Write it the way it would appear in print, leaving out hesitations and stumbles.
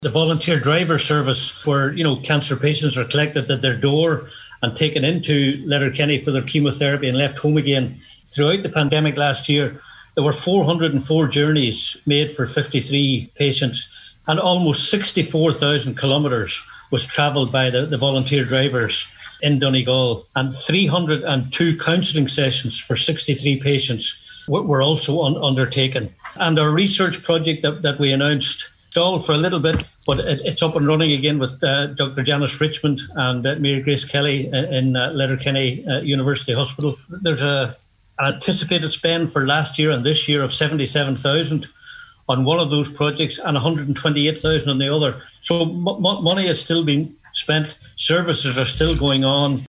The volunteer driver service where, cancer patients are collected at their door and taken into Letterkenny for their chemotherapy and left home again. Throughout the pandemic last year, there were 404 journeys made for 53 patients, and almost 64,000 kilometres was travelled by the volunteer drivers in Donegal, and 302 counselling sessions for 63 patients were also undertaken. And our research project that we announced stalled for a little bit, but it's up and running again with Dr. Janice Richmond and Mary Grace Kelly in Letterkenny University Hospital. There's an anticipated spend for last year and this year of 77,000 on one of those projects and 128,000 on the other. So money is still being spent, services are still going on.